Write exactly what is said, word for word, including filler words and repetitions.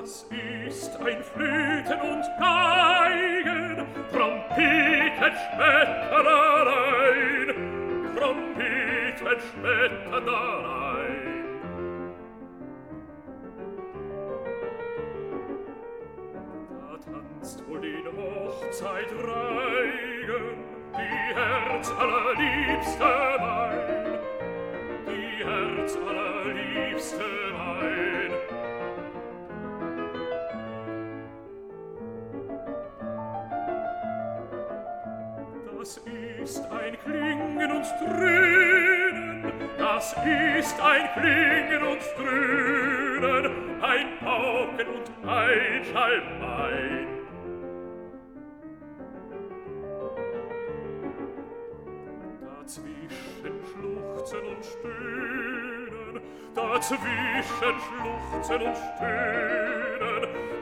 Das ist ein Flöten und Geigen, Trompeten, Schmetterlein, Trompeten, Schmetterlein. Da tanzt wohl den Hochzeitreigen, die Herz allerliebste mein, die Herz allerliebste mein. Das ist ein Klingen und Dröhnen, das ist ein Klingen und Dröhnen, ein Pauken und ein Schalmein. Dazwischen Schluchzen und Stöhnen, dazwischen Schluchzen und Stöhnen,